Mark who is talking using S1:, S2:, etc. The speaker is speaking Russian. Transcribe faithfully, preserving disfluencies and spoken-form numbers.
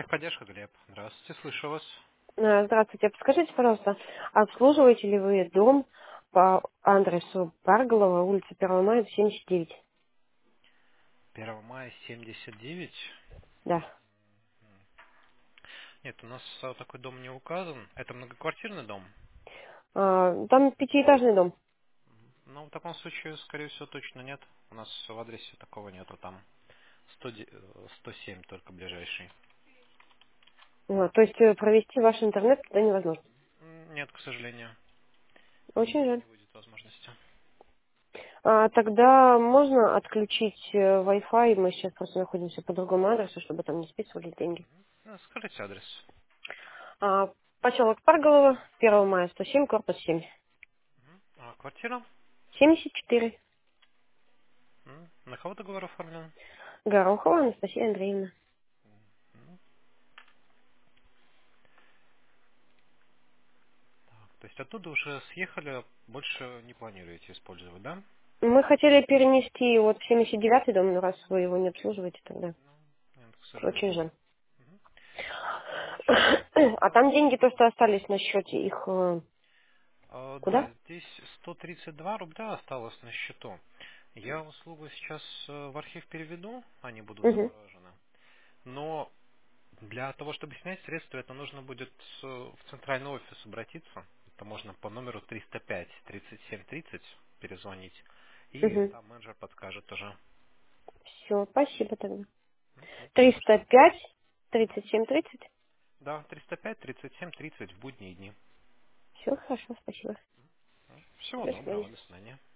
S1: Техподдержка, Глеб. Здравствуйте, слышу вас.
S2: Э, Здравствуйте. Подскажите, пожалуйста, обслуживаете ли вы дом по адресу Парголова, улица первого мая, семьдесят девять?
S1: первого мая семьдесят девять.
S2: Да.
S1: Нет, у нас а, такой дом не указан. Это многоквартирный дом.
S2: А, Там пятиэтажный дом.
S1: Но в таком случае, скорее всего, точно нет. У нас в адресе такого нету. Там сто де- э, сто семь только ближайший.
S2: А, То есть э, провести ваш интернет туда невозможно.
S1: М, Нет, к сожалению, не,
S2: Очень жаль.
S1: не будет возможности.
S2: А, Тогда можно отключить э, Wi-Fi, мы сейчас просто находимся по другому адресу, чтобы там не списывали деньги.
S1: Ну, скажите адрес.
S2: А, Поселок Парголова, первого мая, сто семь, корпус семь.
S1: А, квартира?
S2: семьдесят четыре.
S1: М, На кого договор оформлен?
S2: Горохова Анастасия Андреевна.
S1: М, Так, то есть оттуда уже съехали, больше не планируете использовать, да?
S2: Мы хотели перенести вот в семьдесят девятый дом, но раз вы его не обслуживаете, тогда
S1: Нет, к
S2: очень
S1: сожалению.
S2: жаль.
S1: Мгм. Хорошо.
S2: А там деньги то, что остались на счете, их э,
S1: А, Да,
S2: куда?
S1: здесь сто тридцать два рубля осталось на счету. Я услугу сейчас э, в архив переведу, они будут
S2: Угу,
S1: заморожены. Но для того, чтобы снять средства, это нужно будет э, в центральный офис обратиться. Это можно по номеру триста пять тридцать семь тридцать перезвонить. И
S2: угу.
S1: там менеджер подскажет уже.
S2: Все, спасибо тогда.
S1: Мгм.
S2: Триста
S1: Хорошо.
S2: пять тридцать семь тридцать.
S1: Да, триста пять тридцать семь тридцать в будние дни.
S2: Все хорошо, спасибо.
S1: Всего
S2: До свидания.
S1: доброго, до свидания.